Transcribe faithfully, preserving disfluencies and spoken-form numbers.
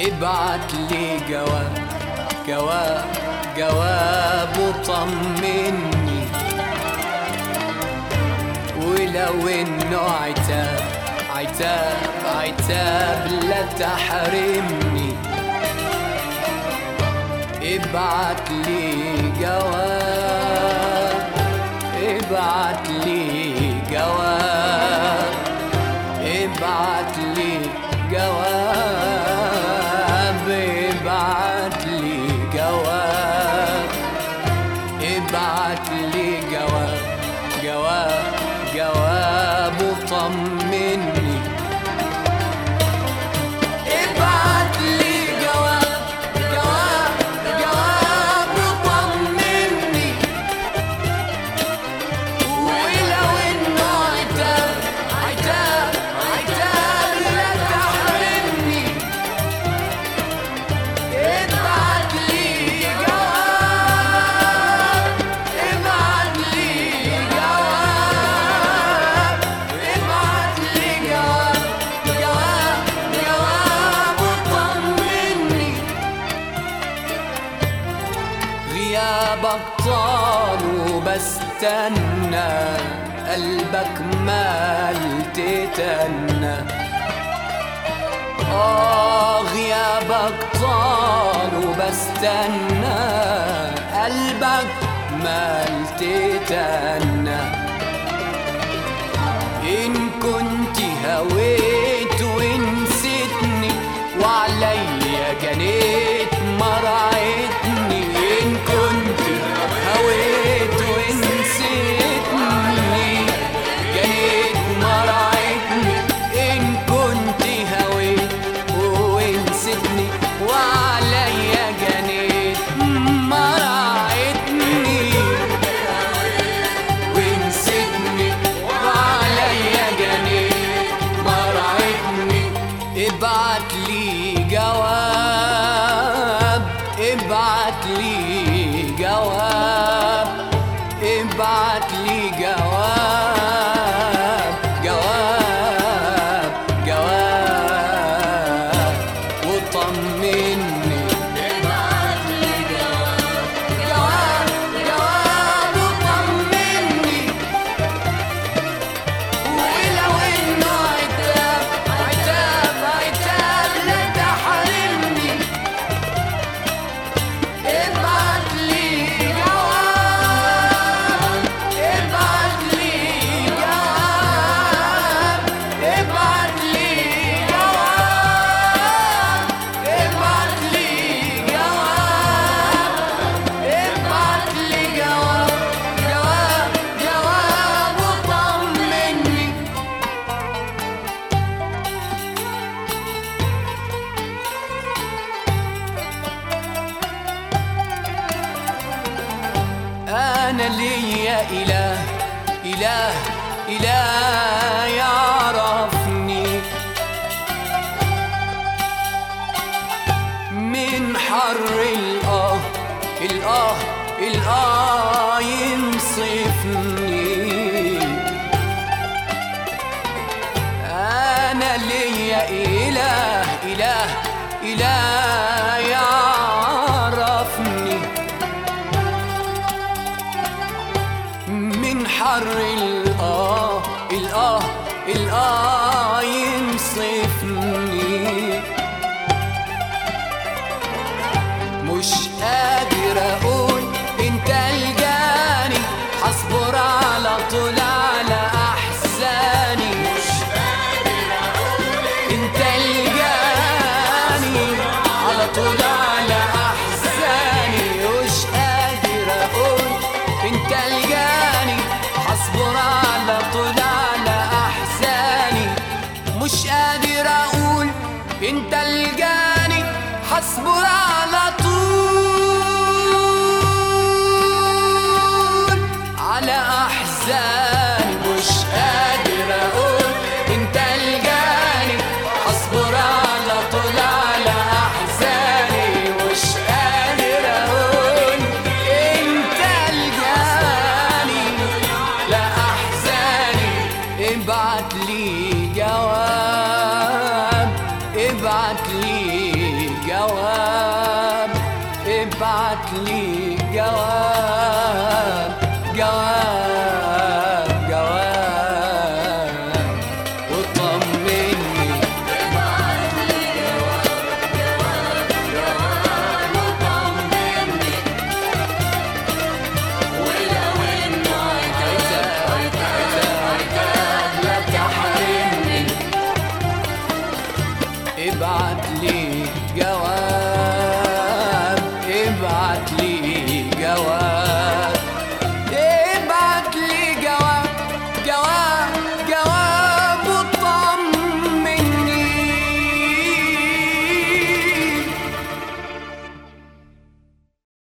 ابعت لي جواب جواب جواب وطمني، ولو انه عتاب عتاب عتاب لا تحرمني. ابعت لي جواب ابعت لي جواب ابعت لي جواب ابعت لي جواب ابعت لي جواب جواب جواب وطمني. ابعت لي جواب جواب جواب وطمني، ولو انه عتاب عتاب عتاب لا تحرمني. ابعت لي جواب ابعت لي جواب ابعت لي جواب جواب جواب وطمني. غيابك طال وبستنى، قلبك مال تتنى. آه غيابك طال وبستنى، قلبك مال تتنى. إن كنت هويت ونسيتني وعليا جنيت مرعتني. إن كنت هويت ونسيتني جنيت مرعتني. إن كنت هويت ونسيتني وعليا جنيت مرعتني. ونسيتني وعليا جنيت مرعتني. ابعت لي جواب ابعت لي جواب ابعت لي جواب جواب جواب وطمني. ابعت لي جواب جواب جواب وطمني، ولو انه عتاب عتاب عتاب لا تحرمني. ابعت لي جواب ابعت لي جواب ابعت لي جواب ابعت لي جواب ابعت لي جواب جواب جواب وطمني. أنا ليا إله إله إله يعرفني، من حر الآه الآه الآه ينصفني. أنا ليا إله إله إله يعرفني، من حر الآه الآه الآه ينصفني. مش قادر أقول أنت الجاني، هصبر على طول على أحزاني. مش قادر أقول أنت الجاني، على طول على أحزاني. مش قادر أقول أنت الجاني، هصبر على طول على أحزاني. مش قادر أقول أنت الجاني، هصبر على طول على أحزاني. مش قادر أقول أنت الجاني، هصبر على طول على أحزاني. مش قادر أقول أنت الجاني لا أحزاني. ابعت لي جواب ابعت لي جواب ابعت لي جواب.